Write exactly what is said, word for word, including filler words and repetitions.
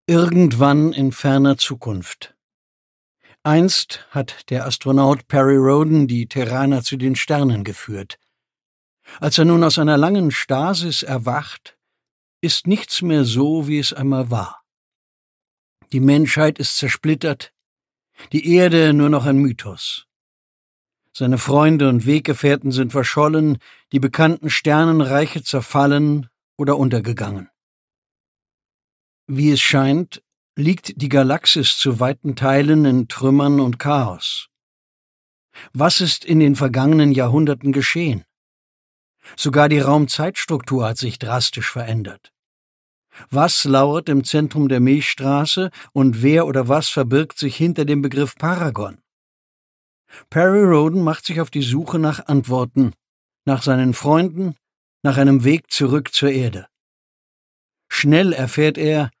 Irgendwann in ferner Zukunft. Einst hat der Astronaut Perry Rhodan die Terraner zu den Sternen geführt. Als er nun aus einer langen Stasis erwacht, ist nichts mehr so, wie es einmal war. Die Menschheit ist zersplittert, die Erde nur noch ein Mythos. Seine Freunde und Weggefährten sind verschollen, die bekannten Sternenreiche zerfallen oder untergegangen. Wie es scheint, liegt die Galaxis zu weiten Teilen in Trümmern und Chaos. Was ist in den vergangenen Jahrhunderten geschehen? Sogar die Raum-Zeit-Struktur hat sich drastisch verändert. Was lauert im Zentrum der Milchstraße und wer oder was verbirgt sich hinter dem Begriff Paragon? Perry Rhodan macht sich auf die Suche nach Antworten, nach seinen Freunden, nach einem Weg zurück zur Erde. Schnell erfährt er,